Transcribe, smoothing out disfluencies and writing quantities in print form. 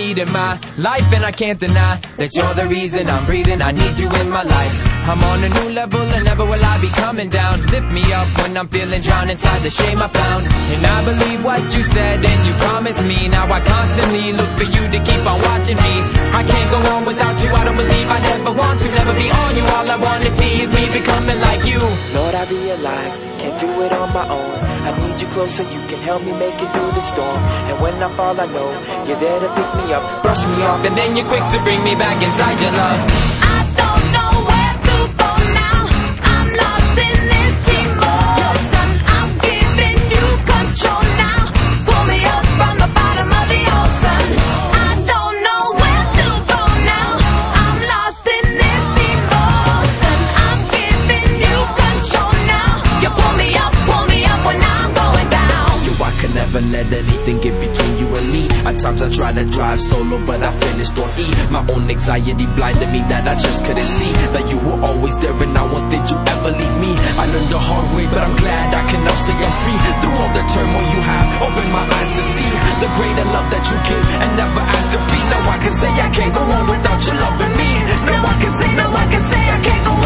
need in my life, and I can't deny that you're the reason I'm breathing. I need you in my life. I'm on a new level and never will I be coming down. Lift me up when I'm feeling drowned inside the shame I found. And I believe what you said and you promised me. Now I constantly look for you to keep on watching me. I can't go on without you, I don't believe I ever want to. Never be on you, all I wanna see is me becoming like you. Lord, I realize, can't do it on my own. I need you close so you can help me make it through the storm. And when I fall, I know you're there to pick me up, brush me off, and then you're quick to bring me back inside your love. I don't know where to go now. I'm lost in this emotion. I'm giving you control now. Pull me up from the bottom of the ocean. I don't know where to go now. I'm lost in this emotion. I'm giving you control now. You pull me up when I'm going down. You, I can never let anything get between you and me. At times I try to drive solo, but I finished on E. My own anxiety blinded me that I just couldn't see that you were always there and not once did you ever leave me. I learned the hard way, but I'm glad I can now say I'm free. Through all the turmoil you have, open my eyes to see the greater love that you give and never ask a fee. Now I can say I can't go on without your loving me. Now I can say I can't go on.